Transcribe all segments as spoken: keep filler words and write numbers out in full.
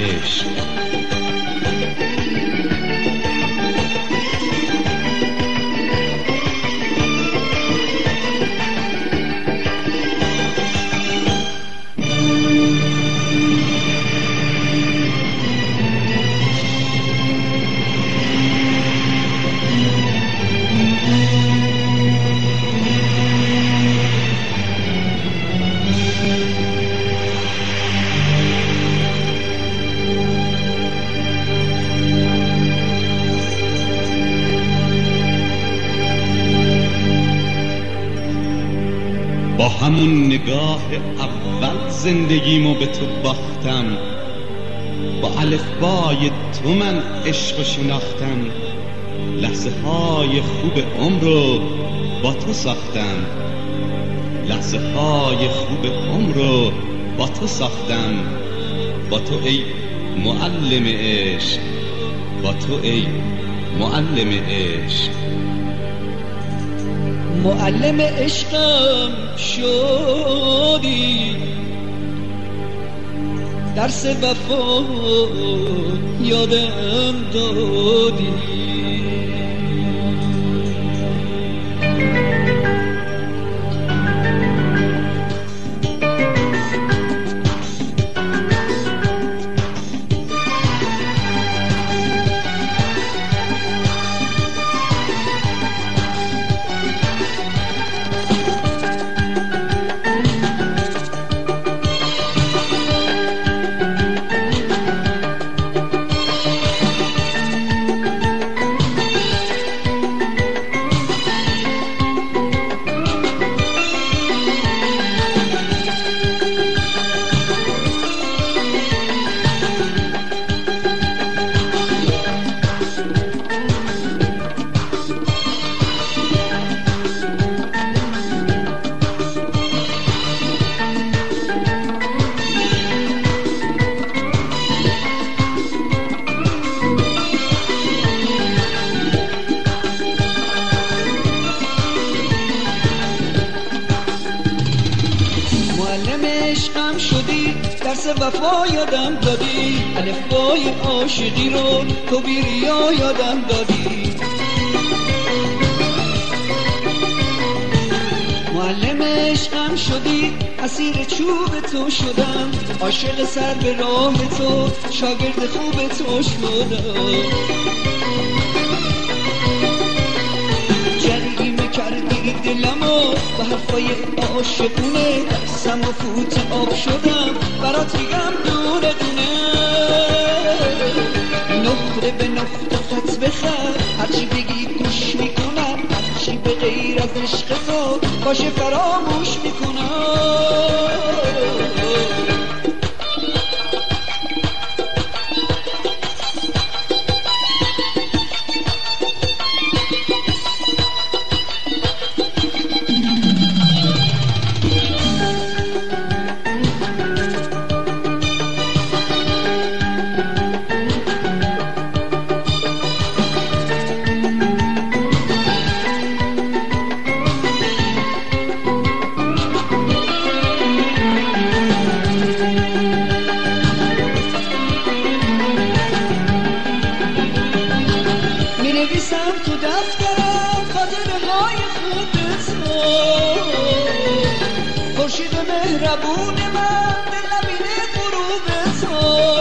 عشق. با همون نگاه اول زندگیمو به تو باختم، با الفبای تو من عشق شناختم، لحظه های خوب عمرو با تو ساختم، لحظه های خوب عمرو با تو ساختم، با تو ای معلم عشق، با تو ای معلم عشق. معلم عشقم شدی، درس وفا یادم دادی. عشقم شدی، درس وفا یادم دادی، الفبای عاشقی رو تو بیریا یادم دادی. معلم عشقم شدی، اسیر چوب تو شدم، عاشق سر به راه تو، شاگرد خوب تو شدم. جریمه کردی دلمو به حرفای عاشقونه، دستم و فوت آب شدم، برات میگم دونه دونه. نقطه به نقطه خط بخر، هرچی بگی گوش میکنم، هرچی به غیر از عشق تو باشه فراموش میکنم. می‌نویسم تو دفترم خاطره های خوب تو، خورشید مهربون من دل نبینه غروب تو.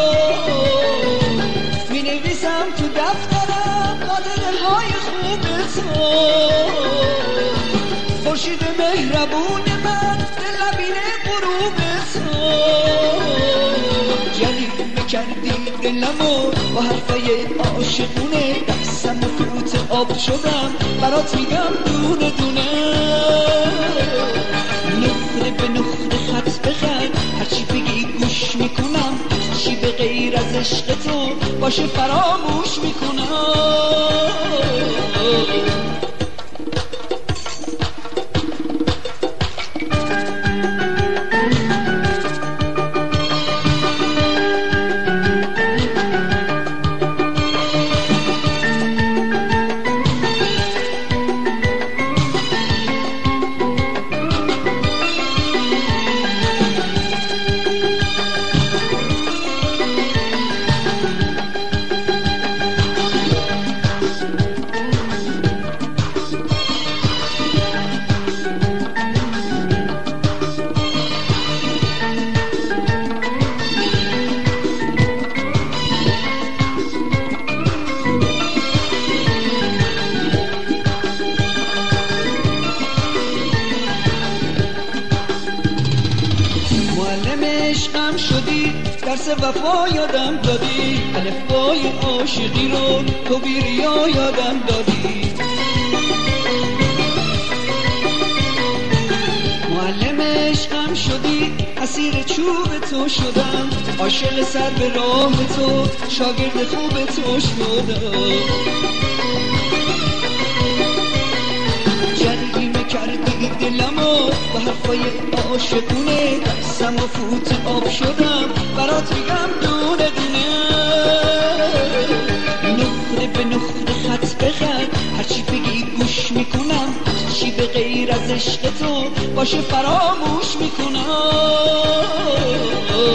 می‌نویسم تو دفترم خاطره های خوب تو، خورشید مهربون من دل نبینه غروب تو. جریمه کردی دلمو با حرفای عاشقونه، دستم و فوت آب شدم، برات میگم دونه دونه. نقطه به نقطه خط بخر، هرچی بگی گوش میکنم، هرچی به غیر از عشق تو باشه فراموش میکنم. وفا یادم دادی، الفبای عاشقی رو تو بیریا یادم دادی. معلم عشقم شدی، اسیر چوب تو شدم، عاشق سر به راه تو، شاگرد خوب تو شدم. جریمه کردی دلمو با حرفای عاشقونه، دستم و فوت آب شدم برات میگم دونه دونه. نقطه به نقطه خط بخط، هرچی بگی گوش میکنم، هرچی به غیر از عشق تو باشه فراموش میکنم.